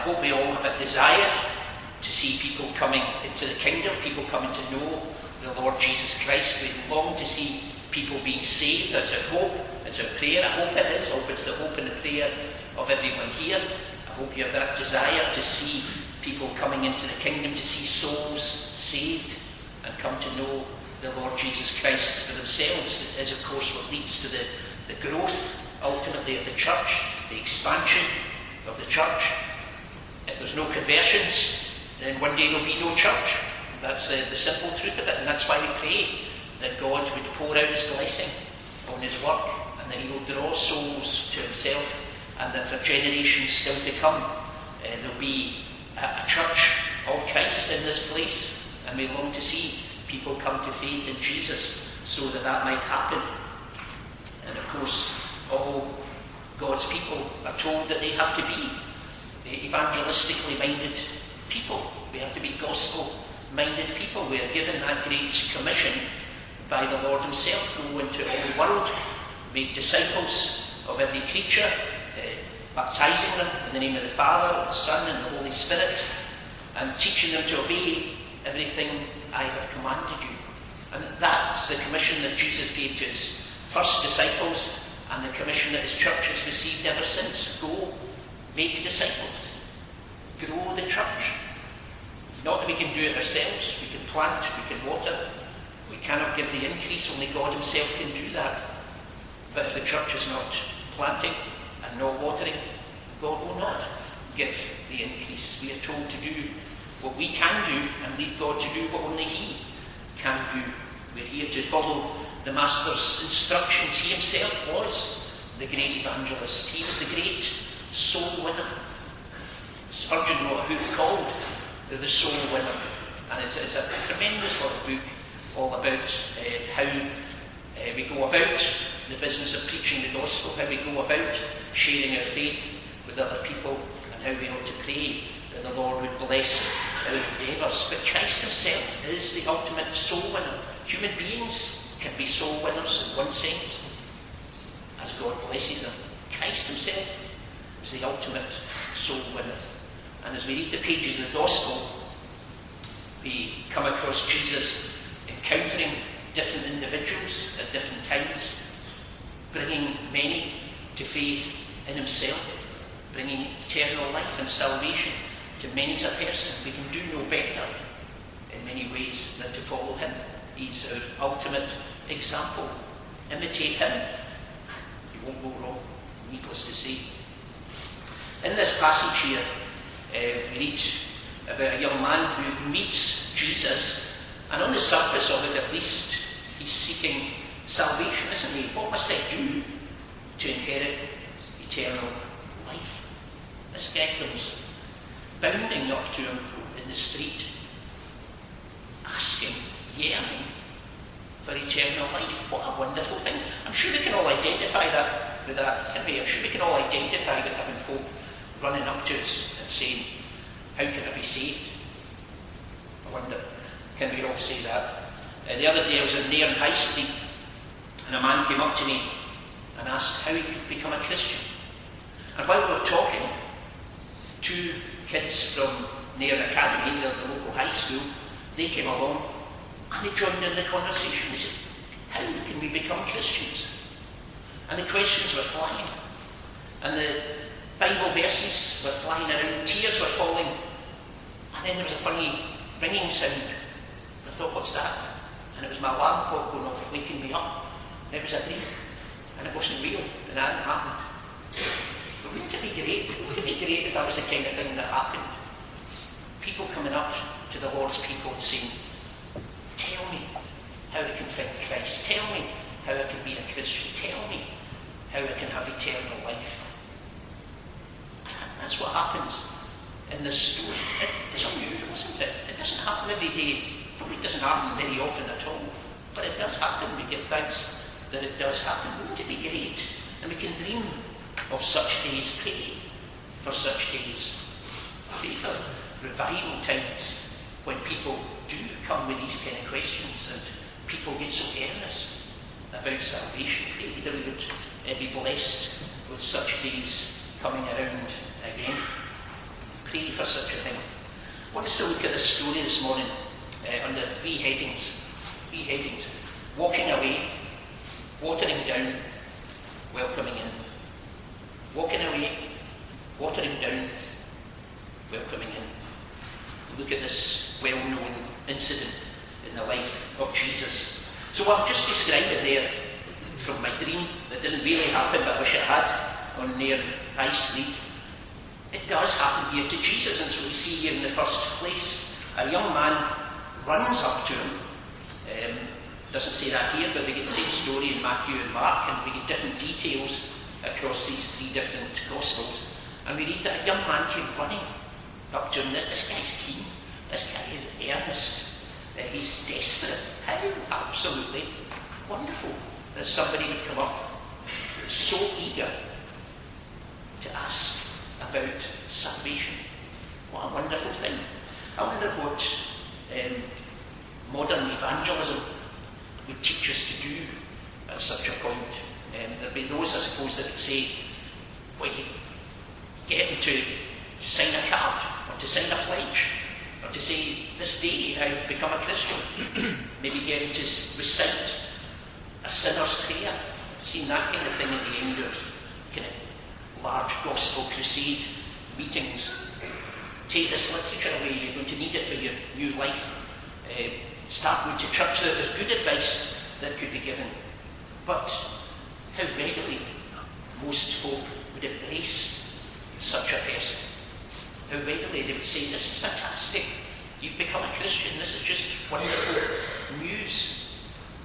I hope we all have a desire to see people coming into the kingdom, people coming to know the Lord Jesus Christ. We long to see people being saved. That's our hope, it's our prayer. I hope it is. I hope it's the hope and the prayer of everyone here. I hope you have that desire to see people coming into the kingdom, to see souls saved and come to know the Lord Jesus Christ for themselves. It is, of course, what leads to the growth, ultimately, of the church, the expansion of the church. If there's no conversions, then one day there'll be no church. That's the simple truth of it, and that's why we pray that God would pour out his blessing on his work, and that he will draw souls to himself, and that for generations still to come, there'll be a church of Christ in this place, and we long to see people come to faith in Jesus so that that might happen. And of course, all God's people are told that they have to be evangelistically minded people. We have to be gospel-minded people. We are given that great commission by the Lord himself. Go into all the world, make disciples of every creature, baptizing them in the name of the Father, the Son, and the Holy Spirit, and teaching them to obey everything I have commanded you. And that's the commission that Jesus gave to his first disciples, and the commission that his church has received ever since. Go, make disciples. Grow the church. Not that we can do it ourselves. We can plant, we can water. We cannot give the increase. Only God himself can do that. But if the church is not planting and not watering, God will not give the increase. We are told to do what we can do and leave God to do what only he can do. We're here to follow the Master's instructions. He himself was the great evangelist. He was the great soul winner. Spurgeon wrote a book called The Soul Winner, and it's a tremendous little book all about how we go about the business of preaching the gospel, how we go about sharing our faith with other people, and how we ought to pray that the Lord would bless our endeavours. But Christ himself is the ultimate soul winner. Human beings can be soul winners in one sense, as God blesses them. Christ himself is the ultimate soul winner. And as we read the pages of the Gospel, we come across Jesus encountering different individuals at different times, bringing many to faith in himself, bringing eternal life and salvation to many as a person. We can do no better in many ways than to follow him. He's our ultimate example. Imitate him. You won't go wrong, needless to say. In this passage here, we read about a young man who meets Jesus, and on the surface of it at least, he's seeking salvation, isn't he? What must I do to inherit eternal life? This guy comes bounding up to him in the street, asking, yearning for eternal life. What a wonderful thing. I'm sure we can all identify that with that, can we? I'm sure we can all identify with having folk running up to us and saying, how can I be saved? I wonder, can we all say that? The other day I was in Nairn High Street, and a man came up to me and asked how he could become a Christian. And while we were talking, two kids from Nairn Academy, the local high school, they came along and they joined in the conversation. They said, how can we become Christians? And the questions were flying, and the Bible verses were flying around, tears were falling, and then there was a funny ringing sound. And I thought, what's that? And it was my alarm clock going off, waking me up. It was a dream, and it wasn't real, and that hadn't happened. But wouldn't it be great? Wouldn't it be great if that was the kind of thing that happened? People coming up to the Lord's people and saying, tell me how I can find Christ. Tell me how I can be a Christian. Tell me how I can have eternal life. That's what happens in this story. It's unusual, isn't it? It doesn't happen every day. Probably doesn't happen very often at all. But it does happen. We give thanks that it does happen. Wouldn't it be great? And we can dream of such days. Pray for such days. Pray for revival times when people do come with these kind of questions and people get so earnest about salvation. Pray that we would be blessed with such days coming around again. pray for such a thing. I want us to look at this story this morning under three headings. Walking away, watering down, welcoming in. Walking away, watering down, welcoming in. We'll look at this well-known incident in the life of Jesus. So I've just described it there from my dream that didn't really happen, but I wish it had, on near High Street. It does happen here to Jesus, and so we see here in the first place, a young man runs up to him. Doesn't say that here, but we get the same story in Matthew and Mark, and we get different details across these three different Gospels. And we read that a young man came running up to him. This guy's keen. This guy is earnest. He's desperate. How absolutely wonderful that somebody would come up so eager to ask about salvation. What a wonderful thing. I wonder what modern evangelism would teach us to do at such a point. There'd be those, I suppose, that would say, well, you get them to sign a card, or to sign a pledge, or to say, this day I've become a Christian. Maybe get them to recite a sinner's prayer. I've seen that kind of thing at the end of kind of large gospel crusade meetings. Take this literature away, you're going to need it for your new life. Start going to church. There's good advice that could be given. But how readily most folk would embrace such a person. How readily they would say, this is fantastic. You've become a Christian. This is just wonderful news.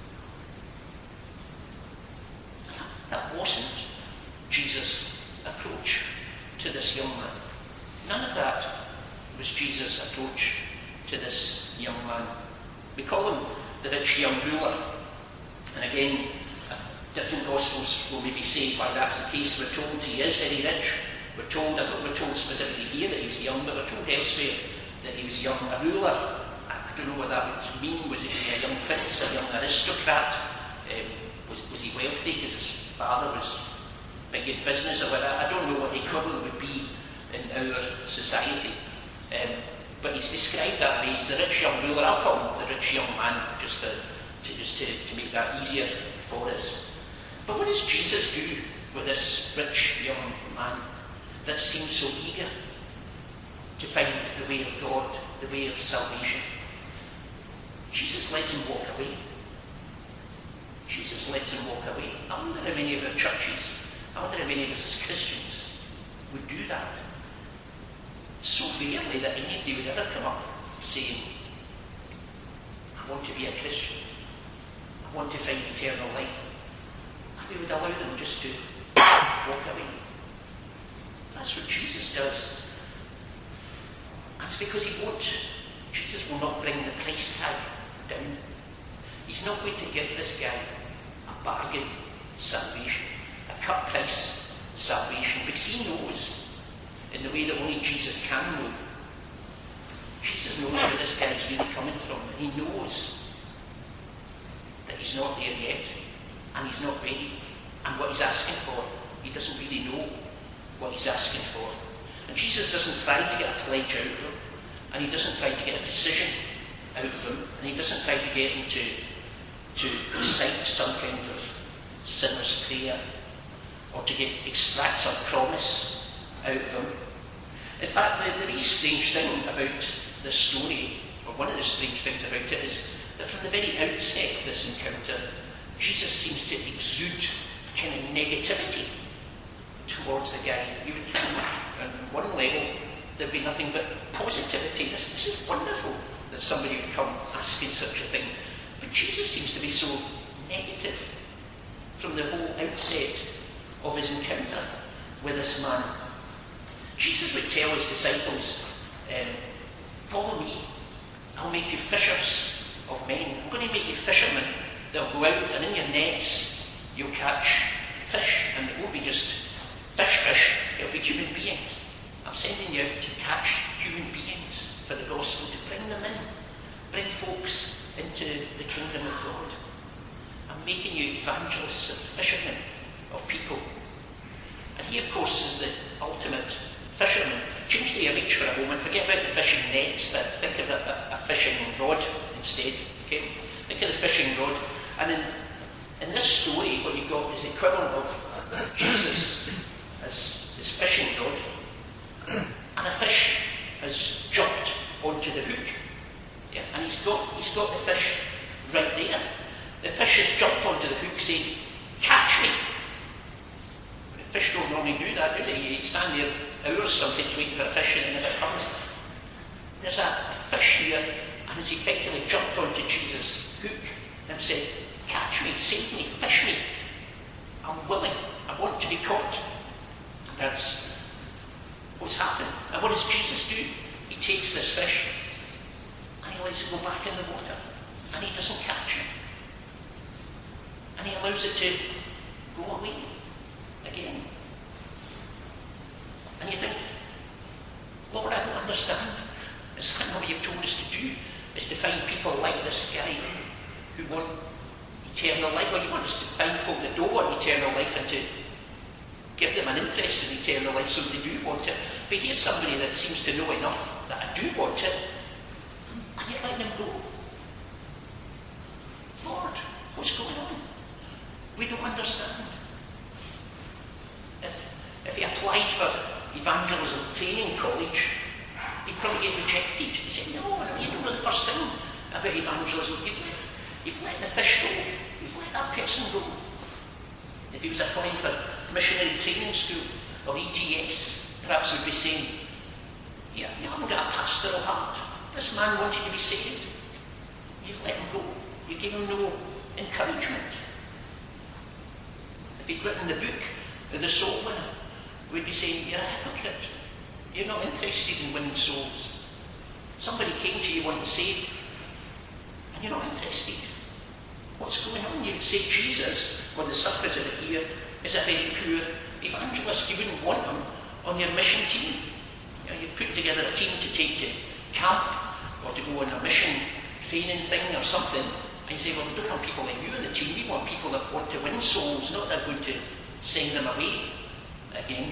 That wasn't Jesus' approach to this young man. None of that was Jesus' approach to this young man. We call him the rich young ruler. And again, different Gospels will maybe say why that's the case. We're told he is very rich. We're told specifically here that he was young, but we're told elsewhere that he was young. A ruler, I don't know what that would mean. Was he a young prince, a young aristocrat? Was he wealthy because his father was big in business or whatever? I don't know what the equivalent would be in our society. But he's described that way. He's the rich young ruler. I'll call him the rich young man, just to make that easier for us. But what does Jesus do with this rich young man that seems so eager to find the way of God, the way of salvation? Jesus lets him walk away. Jesus lets him walk away. I wonder how many of our churches, I wonder how many of us as Christians would do that. So rarely that anybody would ever come up saying, I want to be a Christian. I want to find eternal life. And we would allow them just to walk away. That's what Jesus does. That's because Jesus will not bring the price tag down. He's not going to give this guy a bargain salvation, a cut price salvation, because he knows, in the way that only Jesus can know. Jesus knows where this guy is really coming from, and he knows that he's not there yet, and he's not ready. And what he's asking for, he doesn't really know what he's asking for. And Jesus doesn't try to get a pledge out of him, and he doesn't try to get a decision out of him, and he doesn't try to get him to recite some kind of sinner's prayer, or to extract some promise out of him. In fact, the really strange thing about this story, or one of the strange things about it, is that from the very outset of this encounter, Jesus seems to exude kind of negativity towards the guy. You would think, on one level, there'd be nothing but positivity. This is wonderful that somebody would come asking such a thing. But Jesus seems to be so negative from the whole outset of his encounter with this man. Jesus would tell his disciples, follow me, I'll make you fishers of men. I'm going to make you fishermen. They'll go out, and in your nets you'll catch fish, and it won't be just fish, it'll be human beings. I'm sending you out to catch human beings for the gospel, to bring them in, bring folks into the kingdom of God. I'm making you evangelists and fishermen of people. And he, of course, is the ultimate fisherman. change the image for a moment. Forget about the fishing nets, but think of a fishing rod instead. Okay? Think of the fishing rod. And in this story, what you've got is the equivalent of Jesus as his fishing rod, and a fish has jumped onto the hook. Yeah? And he's got the fish right there. The fish has jumped onto the hook saying, "Catch me." But the fish don't normally do that, do they? You stand there hours sometimes waiting for a fish and it never comes. There's a fish here, and he's effectively jumped onto Jesus' hook and said, "Catch me, save me, fish me. I'm willing. I want to be caught." That's what's happened. And what does Jesus do? He takes this fish and he lets it go back in the water, and he doesn't catch it. And he allows it to go away again. And you think, "Lord, I don't understand. Is that not what you've told us to do? Is to find people like this guy who want eternal life? Well, you want us to find folk that don't want eternal life and to give them an interest in eternal life so they do want it. But here's somebody that seems to know enough that I do want it, and yet let them go. Lord, what's going on? We don't understand." If he applied for evangelism training college, he'd probably get rejected. He'd say, "No, you don't know the first thing about evangelism. You've let the fish go. You've let that person go." If he was applying for missionary training school or ETS, perhaps he'd be saying, "Yeah, you haven't got a pastoral heart. This man wanted to be saved. You've let him go. You gave him no encouragement." If he'd written the book, The Soul Winner, we'd be saying, "You're a hypocrite. You're not interested in winning souls. Somebody came to you wanting saved, and you're not interested. What's going on?" You'd say Jesus, on the surface of it here, is a very poor evangelist. You wouldn't want him on your mission team. You know, you'd put together a team to take to camp or to go on a mission training thing or something, and you say, "Well, we don't want people like you on the team. We want people that want to win souls, not that are going to send them away again."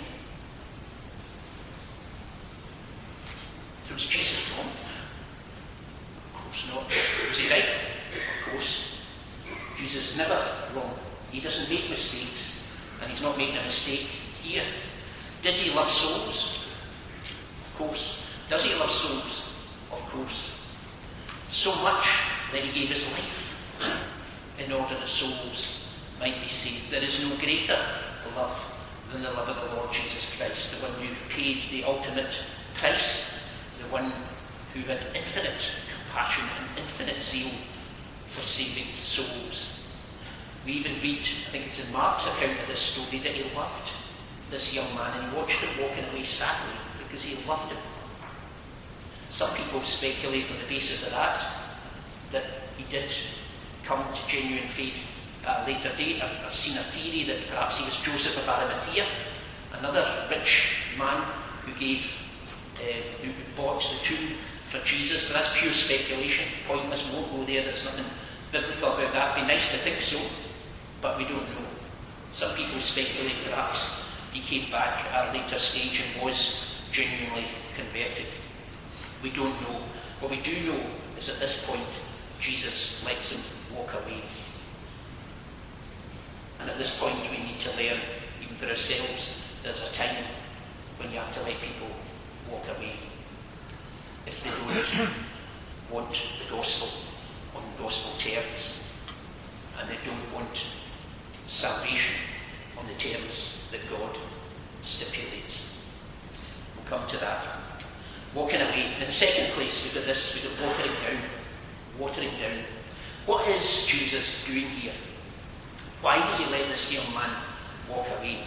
So is Jesus wrong? Of course not. Was he right? Of course. Jesus is never wrong. He doesn't make mistakes, and he's not making a mistake here. Did he love souls? Of course. Does he love souls? Of course. So much that he gave his life in order that souls might be saved. There is no greater love than the love of the Lord Jesus Christ, the one who paid the ultimate price, the one who had infinite compassion and infinite zeal for saving souls. We even read, I think it's in Mark's account of this story, that he loved this young man and he watched him walking away sadly because he loved him. Some people speculate on the basis of that he did come to genuine faith at a later date. I've seen a theory that perhaps he was Joseph of Arimathea, another rich man who bought the tomb for Jesus, but that's pure speculation, pointless, won't go there, there's nothing biblical about that. It'd be nice to think so, but we don't know. Some people speculate perhaps he came back at a later stage and was genuinely converted. We don't know. What we do know is at this point, Jesus lets him walk away. And at this point, we need to learn, even for ourselves, there's a time when you have to let people walk away if they don't want the gospel on gospel terms, and they don't want salvation on the terms that God stipulates. We'll come to that. Walking away. In the second place, we've got this, we've got watering down. Watering down. What is Jesus doing here? Why does he let this young man walk away?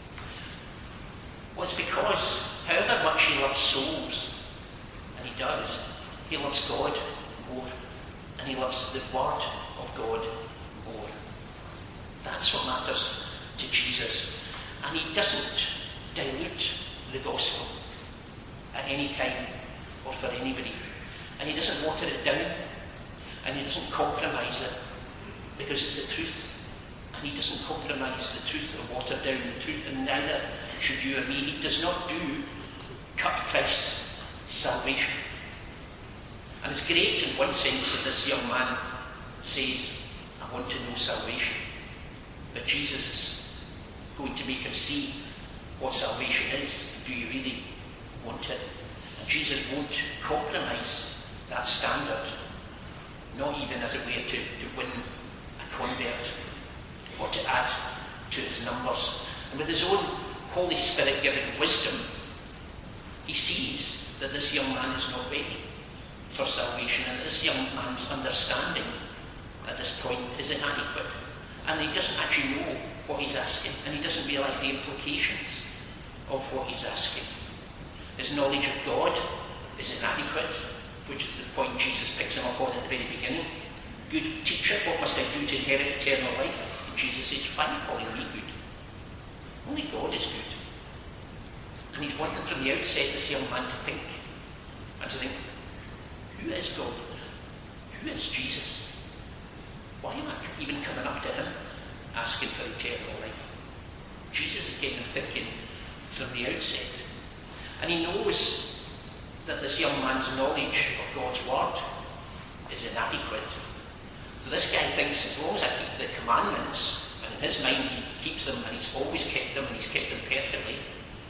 Well, it's because however much he loves souls, and he does, he loves God more, and he loves the Word of God more. That's what matters to Jesus. And he doesn't dilute the gospel at any time or for anybody. And he doesn't water it down, and he doesn't compromise it, because it's the truth. And he doesn't compromise the truth or water down the truth, and neither should you or me. He does not do cut price salvation. And it's great in one sense that this young man says, I want to know salvation. But Jesus is going to make him see what salvation is. Do you really want it? And Jesus won't compromise that standard, not even as a way to win a convert or to add to his numbers. And with his own Holy Spirit-given wisdom, he sees that this young man is not ready for salvation, and this young man's understanding at this point is inadequate. And he doesn't actually know what he's asking, and he doesn't realise the implications of what he's asking. His knowledge of God is inadequate, which is the point Jesus picks him up on at the very beginning. Good teacher, what must I do to inherit eternal life? And Jesus says, why are you calling me good? Only God is good. And he's wanting from the outset this young man to think, who is God? Who is Jesus? Why am I even coming up to him asking for eternal life? Jesus is getting him thinking from the outset. And he knows that this young man's knowledge of God's word is inadequate. So this guy thinks, as long as I keep the commandments, and in his mind he keeps them, and he's always kept them, and he's kept them perfectly,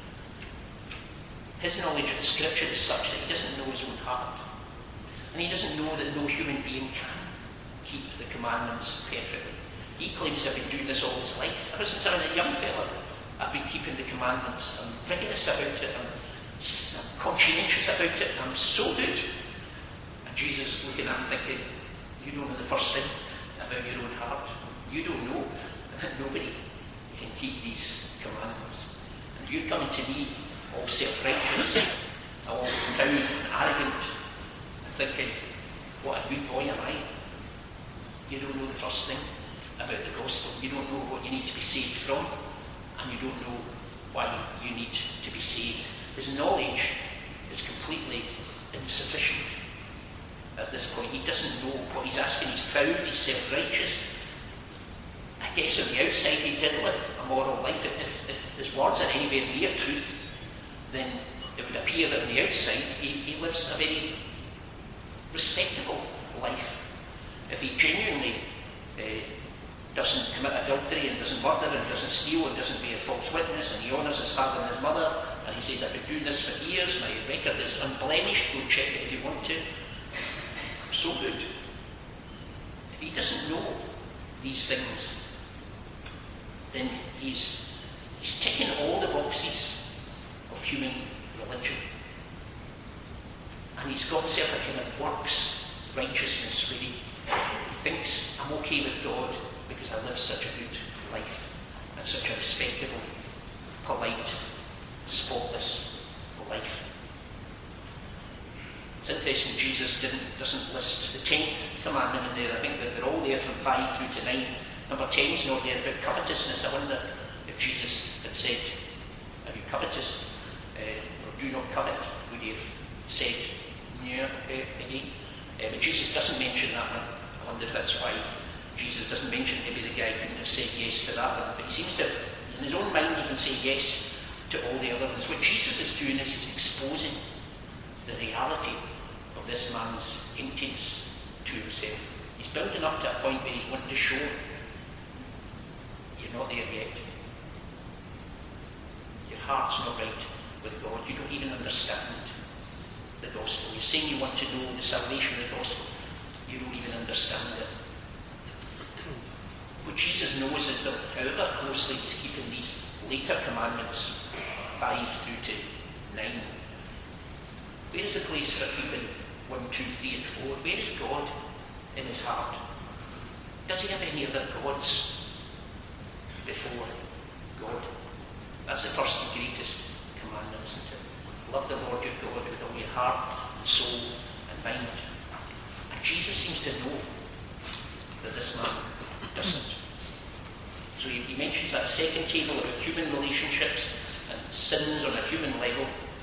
his knowledge of the scripture is such that he doesn't know his own heart. And he doesn't know that no human being can keep the commandments perfectly. He claims to have been doing this all his life. Ever since I was a young fella, I've been keeping the commandments. I'm rigorous about it. I'm conscientious about it. I'm so good. And Jesus is looking at him thinking, you don't know the first thing about your own heart. You don't know that nobody can keep these commandments. And you're coming to me all self-righteous, all proud and arrogant, and thinking, what a good boy am I? You don't know the first thing about the gospel. You don't know what you need to be saved from, and you don't know why you need to be saved. His knowledge is completely insufficient at this point. He doesn't know what he's asking. He's proud, he's self-righteous. I guess on the outside he did live a moral life. If his words are anywhere near truth, then it would appear that on the outside he lives a very respectable life. If he genuinely doesn't commit adultery and doesn't murder and doesn't steal and doesn't bear false witness, and he honours his father and his mother, and he says, I've been doing this for years, my record is unblemished, go check it if you want to. I'm so good. If he doesn't know these things, then he's ticking all the boxes of human religion. And he's got himself a kind of works righteousness, really. He thinks, I'm okay with God because I live such a good life and such a respectable, polite, spotless life. It's interesting, Jesus doesn't list the 10th commandment in there. I think that they're all there from 5 through to 9. Number 10 is not there about covetousness. I wonder if Jesus had said, are you covetous? Or do not covet? Would he have said, yeah, again? But Jesus doesn't mention that one. I wonder if that's why Jesus doesn't mention, maybe the guy couldn't have said yes to that one. But he seems to have, in his own mind, he can say yes to all the other ones. What Jesus is doing is he's exposing the reality of this man's emptiness to himself. He's building up to a point where he's wanting to show you're not there yet. Your heart's not right with God. You don't even understand the gospel. You're saying you want to know the salvation of the gospel. You don't even understand it. What Jesus knows is that however closely he's keeping these later commandments, 5 through to 9, where is the place for keeping 1, 2, 3 and 4? Where is God in his heart? Does he have any other gods before God? That's the first and greatest commandment, isn't it? Love the Lord your God with all your heart and soul and mind. And Jesus seems to know that this man doesn't. So he mentions that second table about human relationships and sins on a human level.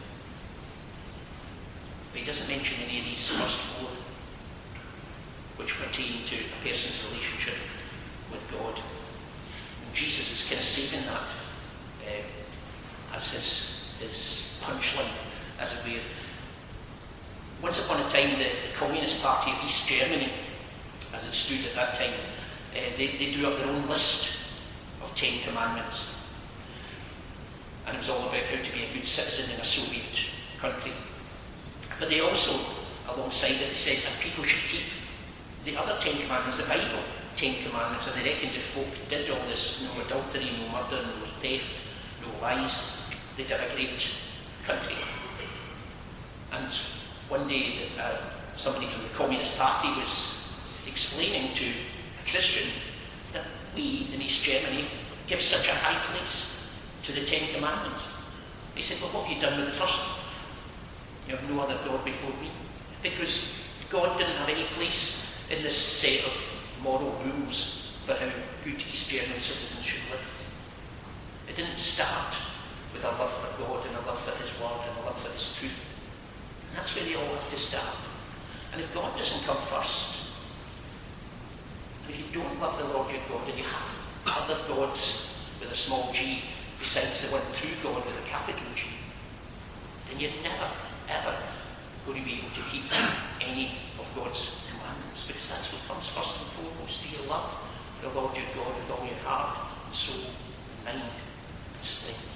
But he doesn't mention any of these first 4, which pertain to a person's relationship with God. And Jesus is kind of saving that as his punchline as it were. Once upon a time, the Communist Party of East Germany, as it stood at that time, they drew up their own list of 10 commandments. And it was all about how to be a good citizen in a Soviet country. But they also, alongside it, they said that people should keep the other 10 commandments, the Bible 10 commandments, and they reckoned if folk did all this, no adultery, no murder, no theft, no lies, they'd have a great country. And one day, somebody from the Communist Party was explaining to a Christian that we in East Germany give such a high place to the 10 commandments. He said, well, what have you done with the first one? You have no other God before me. Because God didn't have any place in this set of moral rules for how good East German citizens should live. It didn't start with a love for God and a love for His Word and a love for His truth. And that's where they all have to start. And if God doesn't come first, and if you don't love the Lord your God and you have other gods with a small g besides the one true God with a capital G, then you're never, ever going to be able to keep any of God's commandments, because that's what comes first and foremost. Do you love the Lord your God with all your heart, and soul, and mind, and strength?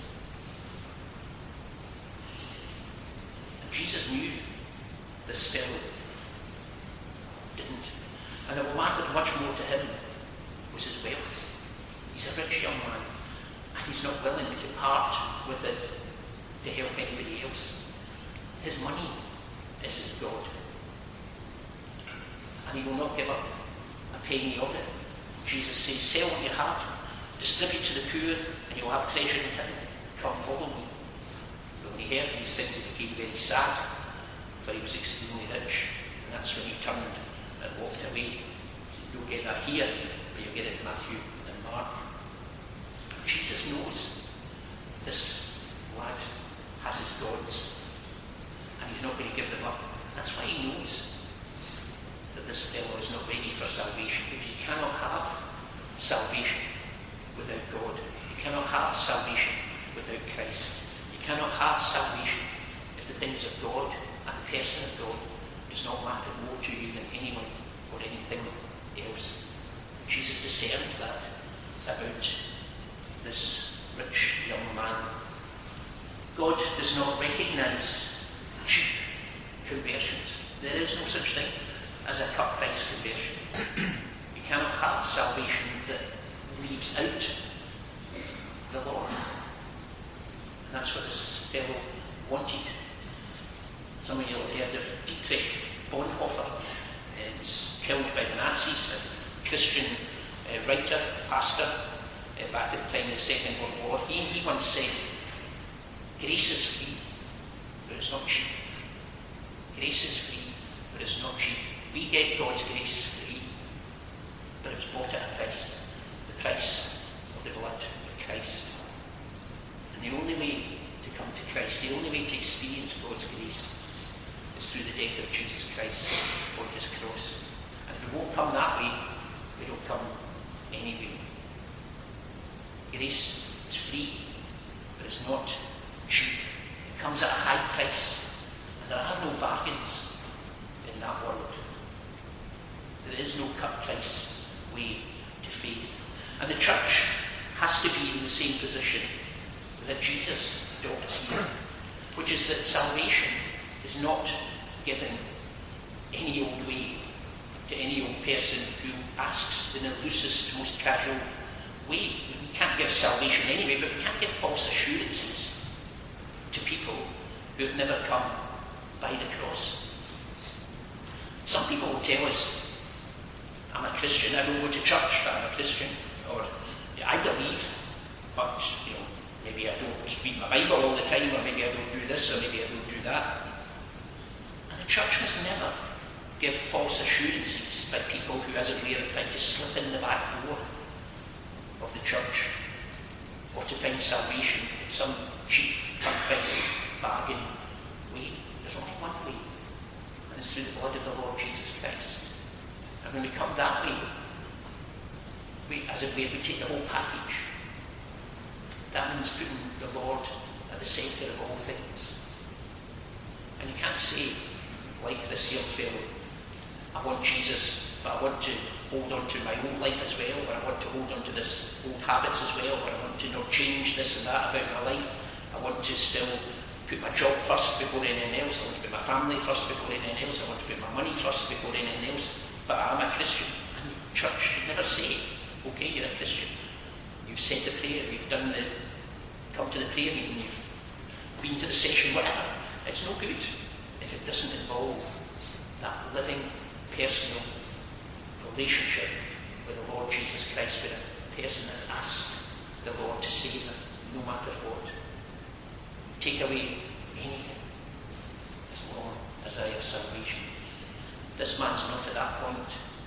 And Jesus knew this fellow didn't. And what mattered much more to him was his wealth. He's a rich young man, and he's not willing to part with it to help anybody else. His money is his God. And he will not give up a penny of it. Jesus says, sell what you have, distribute to the poor, and you'll have treasure in heaven. Come, follow me. But when he heard these things, he became very sad, for he was extremely rich. And that's when he turned and walked away. You'll get that here, but you'll get it in Matthew and Mark. Jesus knows this lad has his gods, and he's not going to give them up. That's why he knows that this fellow is not ready for salvation, because you cannot have salvation without God. You cannot have salvation without Christ. You cannot have salvation if the things of God and the person of God does not matter more to you than anyone or anything else. Jesus discerns that about this rich young man. God does not recognise cheap conversions. There is no such thing as a cut price conversion. You cannot have salvation that leaves out the Lord. And that's what this fellow wanted. Some of you have heard of Dietrich Bonhoeffer. He was killed by the Nazis, a Christian writer, pastor, back at the time of the Second World War. He once said, grace is free, but it's not cheap. Grace is free, but it's not cheap. We get God's grace free, but it was bought at a price, the price of the blood of Christ. And the only way to come to Christ, the only way to experience God's grace, is through the death of Jesus Christ on his cross. And if we won't come that way, we don't come anyway. Grace is free, but it's not cheap. It comes at a high price, and there are no bargains in that world. There is no cut price way to faith. And the church has to be in the same position that Jesus adopts here, which is that salvation is not given any old way to any old person who asks in the loosest, most casual way. We can't give salvation anyway, but we can't give false assurances to people who have never come by the cross. Some people will tell us, I'm a Christian, I don't go to church, but I'm a Christian. Or, I believe, but, maybe I don't read my Bible all the time, or maybe I don't do this, or maybe I don't do that. And the church must never give false assurances by people who, as it were, are trying to slip in the back door of the church, or to find salvation in some cheap, cut-price bargain way. There's only one way, and it's through the blood of the Lord Jesus Christ. And when we come that way, as it were, we take the whole package. That means putting the Lord at the centre of all things. And you can't say, like this young fellow, I want Jesus, but I want to hold on to my old life as well, or I want to hold on to this old habits as well, or I want to not change this and that about my life. I want to still put my job first before anything else. I want to put my family first before anything else. I want to put my money first before anything else. But I'm a Christian. And the church should never say, okay, you're a Christian. You've said the prayer, you've come to the prayer meeting, you've been to the session, whatever. It's no good if it doesn't involve that living, personal relationship with the Lord Jesus Christ, where a person has asked the Lord to save them, no matter what. Take away anything as long as I have salvation. This man's not at that point.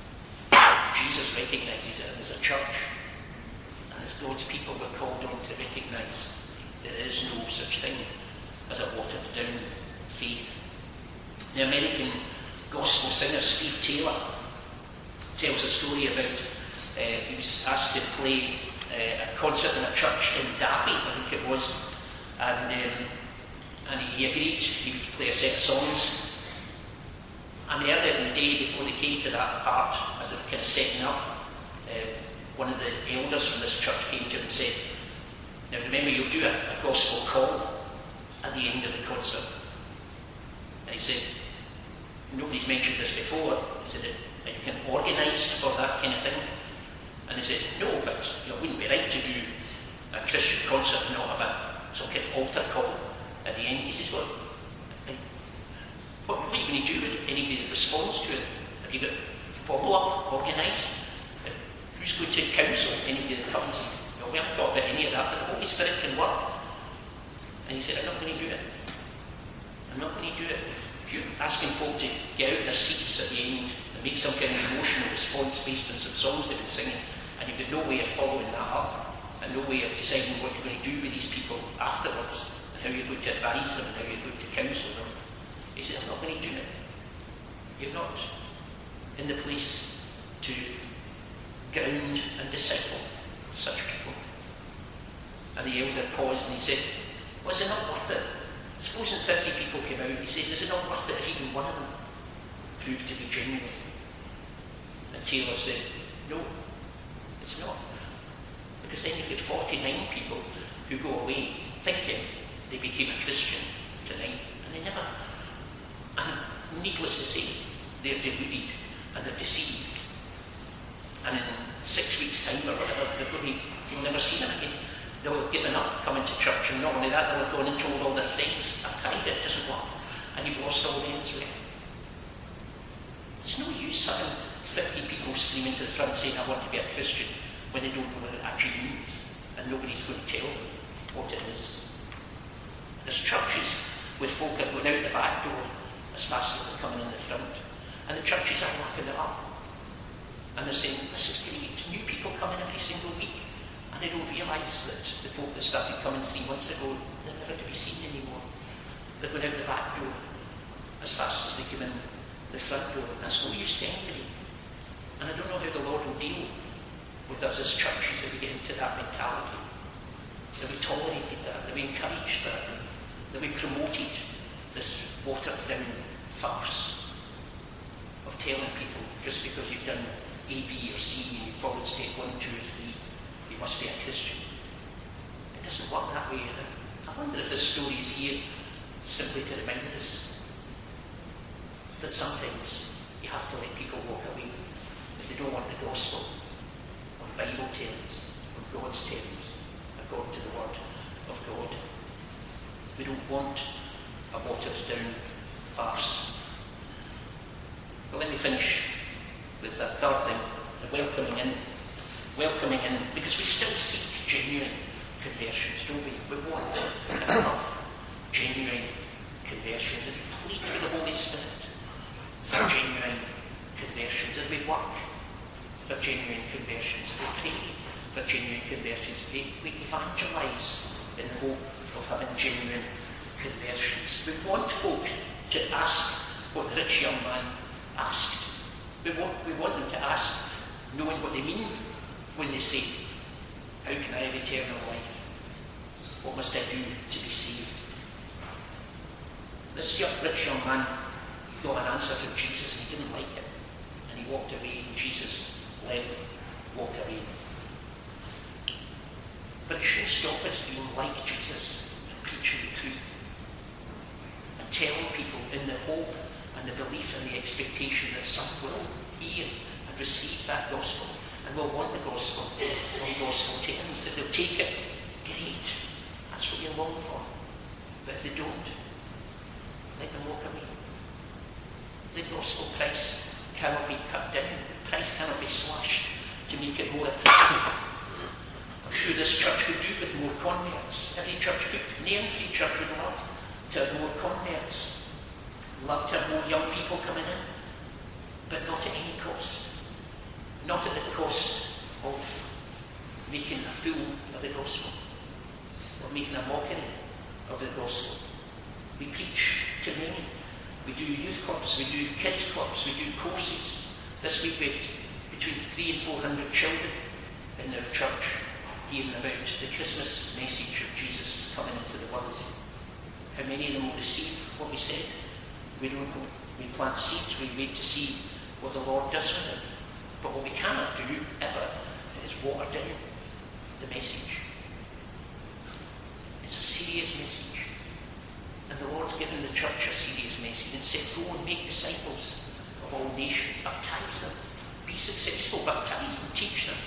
Jesus recognises it as a church, and as God's people we're called on to recognise there is no such thing as a watered down faith. The American gospel singer Steve Taylor tells a story about he was asked to play a concert in a church in Derby, I think it was, and he agreed he would play a set of songs. And earlier in the day, before they came to that part, as they were kind of setting up, one of the elders from this church came to him and said, now remember, you'll do a gospel call at the end of the concert. And he said, nobody's mentioned this before. He said, are you kind of organised for that kind of thing? And he said, no, but it wouldn't be right to do a Christian concert and not have some kind of altar call at the end. He says, well, what are you going to do with anybody that responds to it? Have you got follow-up organised? Who's going to counsel anybody that comes? We haven't thought about any of that, but the Holy Spirit can work. And he said, I'm not going to do it. I'm not going to do it. If you're asking folk to get out of their seats at the end and make some kind of emotional response based on some songs they've been singing, and you've got no way of following that up, and no way of deciding what you're going to do with these people afterwards, and how you're going to advise them, and how you're going to counsel them. He said, I'm not going to do it. You're not in the place to ground and disciple such people. And the elder paused and he said, well, is it not worth it? Supposing 50 people came out, he says, is it not worth it if even one of them proved to be genuine? And Taylor said, no, it's not. Because then you've got 49 people who go away thinking they became a Christian tonight, and they never. And needless to say, they're deluded and they're deceived. And in 6 weeks' time or whatever, you'll never see them again. They'll have given up coming to church, and not only that, they'll have gone and told all their friends, I've tried it, it doesn't work, and you've lost all the ends with it. It's no use having 50 people streaming to the front saying, I want to be a Christian, when they don't know what it actually means, and nobody's going to tell them what it is. There's churches where folk are going out the back door as fast as they're coming in the front, and the churches are lapping it up. And they're saying, this is great, new people coming every single week. And they don't realise that the folk that started coming 3 months ago, they're never to be seen anymore. They're going out the back door as fast as they come in the front door. And that's no use to anybody. And I don't know how the Lord will deal with us as churches if we get into that mentality. That we tolerated that, that we encouraged that, that we promoted this watered down farce of telling people just because you've done A, B or C and you followed step 1, 2 or 3, you must be a Christian. It doesn't work that way. I wonder if this story is here simply to remind us that sometimes you have to let people walk away if they don't want the gospel on Bible terms, on God's terms, according to the word of God. We don't want a watered down farce. But let me finish with a third thing, the welcoming in. Welcoming in, because we still seek genuine conversions, don't we? We want enough genuine conversions, and we plead with the Holy Spirit for genuine conversions, and we work for genuine conversions, we pray for genuine conversions, we evangelise in the hope of having genuine conversions. We want folk to ask what the rich young man asked. We want them to ask, knowing what they mean when they say, how can I have eternal life? What must I do to be saved? This rich young man, he got an answer from Jesus and he didn't like it. And he walked away, and Jesus let him walk away. But it shouldn't stop us being like Jesus and preaching the truth and telling people in the hope and the belief and the expectation that some will hear and receive that gospel and will want the gospel when gospel turns, that they'll take it. Great. That's what you long for. But if they don't, let them walk away. The gospel price cannot be cut down. The price cannot be slashed to make it more attractive. I'm sure this church would do with more converts. Every church could, name free church would love to have more converts. Love to have more young people coming in. But not at any cost. Not at the cost of making a fool of the gospel. Or making a mockery of the gospel. We preach to many. We do youth clubs, we do kids clubs, we do courses. This week we had between 300 and 400 children in our church hearing about the Christmas message of Jesus coming into the world. How many of them will receive what we said? We don't know. We plant seeds, we wait to see what the Lord does with it. But what we cannot do ever is water down the message. It's a serious message. And the Lord's given the church a serious message and said, go and make disciples of all nations, baptize them, be successful, baptize them, teach them.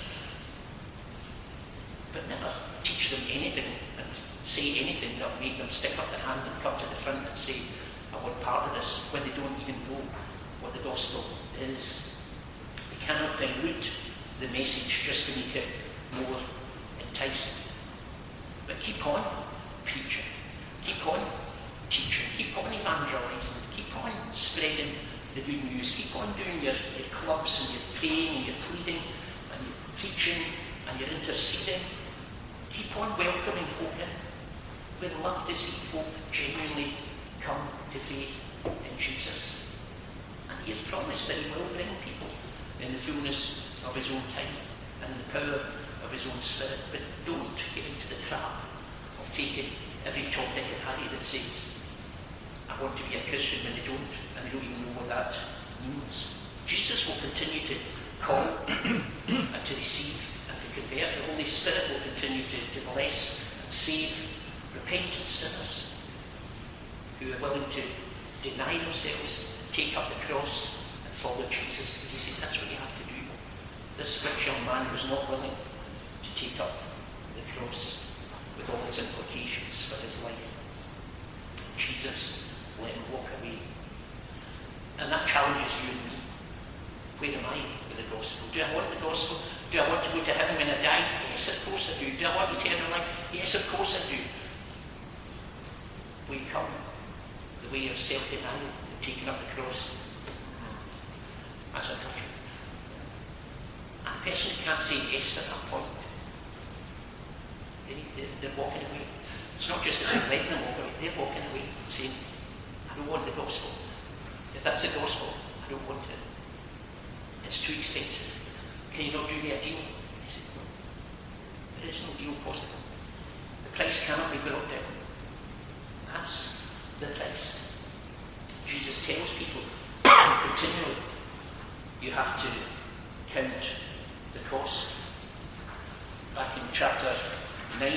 But never teach them anything and say anything that will make them stick up their hand and come to the front and say, I want part of this, when they don't even know what the gospel is. We cannot dilute the message just to make it more enticing. But keep on preaching, keep on teaching, keep on evangelizing, keep on spreading the good news, keep on doing your clubs and your praying and your pleading and your preaching and your interceding. Keep on welcoming folk in. We'd love to see folk genuinely come to faith in Jesus. And he has promised that he will bring people in the fullness of his own time and in the power of his own spirit. But don't get into the trap of taking every Tom, Dick and Harry that says, I want to be a Christian when they don't, and they don't even know what that means. Jesus will continue to call and to receive and to convert. The Holy Spirit will continue to bless and save repentant sinners who are willing to deny themselves, take up the cross and follow Jesus, because he says that's what you have to do. This rich young man was not willing to take up the cross with all its implications for his life. Jesus let him walk away. And that challenges you and me. Where am I with the gospel? Do I want the gospel? Do I want to go to heaven when I die? Yes, of course I do. Do I want eternal life? Yes, of course I do. We come the way of self-denial and taking up the cross. That's a tough one. And a person can't say yes at that point. They're walking away. It's not just that they're letting them walk away, they're walking away and saying, I don't want the gospel. If that's the gospel, I don't want it. It's too expensive. Can you not do me a deal? He said, no. There is no deal possible. The price cannot be brought down. That's the price. Jesus tells people continually, you have to count the cost. Back in chapter 9,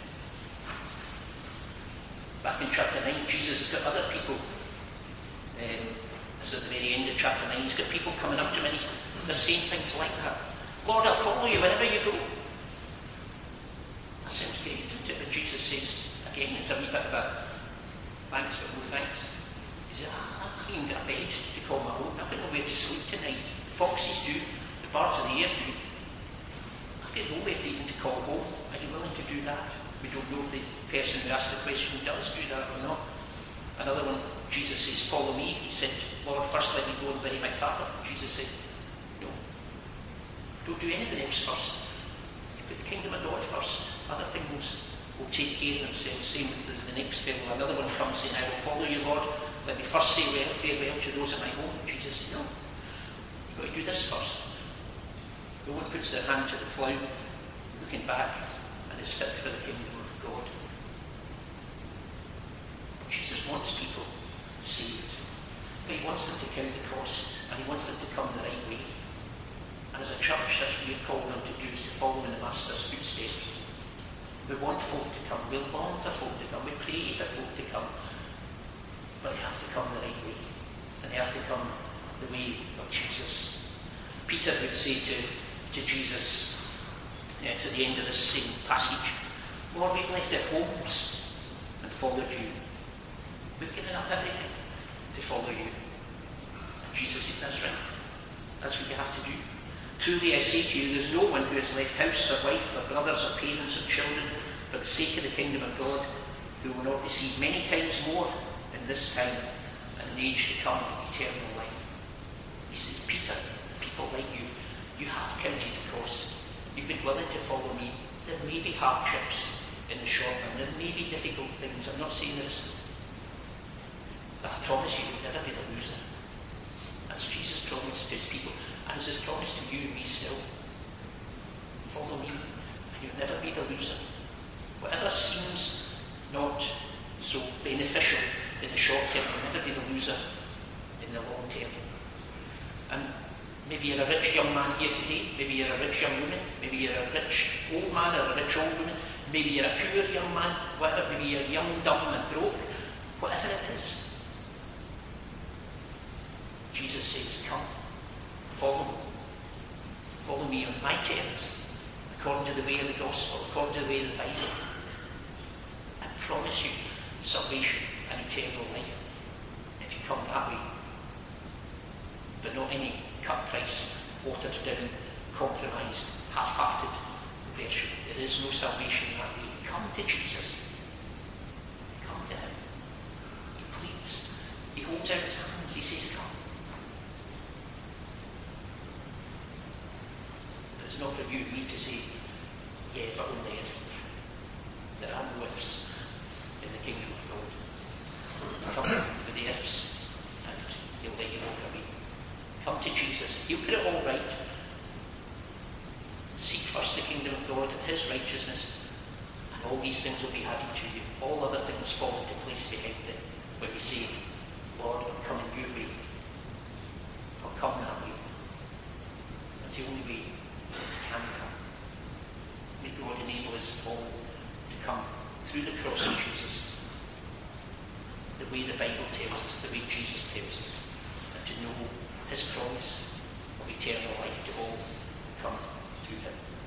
Jesus has got other people. It's at the very end of chapter 9. He's got people coming up to him and they're saying things like that. Lord, I'll follow you wherever you go. That sounds great, isn't it? But Jesus says, again, it's a wee bit of a thanks but no thanks. He says, I've even got a bed to call my own. I've got nowhere to sleep tonight. The foxes do, the birds of the air do. I've got nowhere even to call home. Are you willing to do that? We don't know if the person who asked the question does do that or not. Another one, Jesus says, follow me. He said, Lord, first let me go and bury my father. Jesus said, no. Don't do anything else first. You put the kingdom of God first. Other things will take care of themselves. Same with the next fellow. Another one comes saying, I will follow you, Lord. Let me first say farewell to those at my home. Jesus said, no. You've got to do this first. No one puts their hand to the plough, looking back, and is fit for the kingdom of God. Jesus wants people saved. But he wants them to count the cost, and he wants them to come the right way. And as a church, that's what we're called on to do, is to follow in the Master's footsteps. We want folk to come. We long for folk to come. We pray for folk to come. But they have to come the right way. And they have to come the way of Jesus. Peter would say to Jesus, to the end of this same passage, Lord, we've left our homes and followed you. We've given up everything to follow you. And Jesus says, that's right. That's what you have to do. Truly I say to you, there's no one who has left house or wife or brothers or parents or children for the sake of the kingdom of God who will not receive many times more in this time and in the age to come eternal life. He says, Peter, people like you, you have counted the cost. You've been willing to follow me. There may be hardships in the short run. There may be difficult things. I'm not saying there isn't. But I promise you, you'll never be the loser. That's Jesus' promise to his people. And it's his promise to you and me still. Follow me, and you'll never be the loser. Whatever seems not so beneficial in the short term, you'll never be the loser in the long term. And maybe you're a rich young man here today, maybe you're a rich young woman, maybe you're a rich old man or a rich old woman, maybe you're a poor young man, whatever, maybe you're young, dumb and broke, whatever it is. Jesus says, come, follow me. Follow me on my terms, according to the way of the gospel, according to the way of the Bible. I promise you salvation and eternal life if you come that way. But not any cut price, watered down, compromised, half-hearted version. There is no salvation that way. Come to Jesus. Come to him. He pleads. He holds out his hands. He says, come. But it's not for you and me to say, yeah, but only if. There are no ifs in the kingdom of God. Come with the ifs and he'll let you walk away. Come to Jesus. He'll put it all right. Seek first the kingdom of God and his righteousness, and all these things will be added to you. All other things fall into place behind it when we say, Lord, I'm coming your way. I'll come that way. That's the only way we can come. May God enable us all to come through the cross of Jesus, the way the Bible tells us, the way Jesus tells us, and to know his promise of eternal life to all come through him.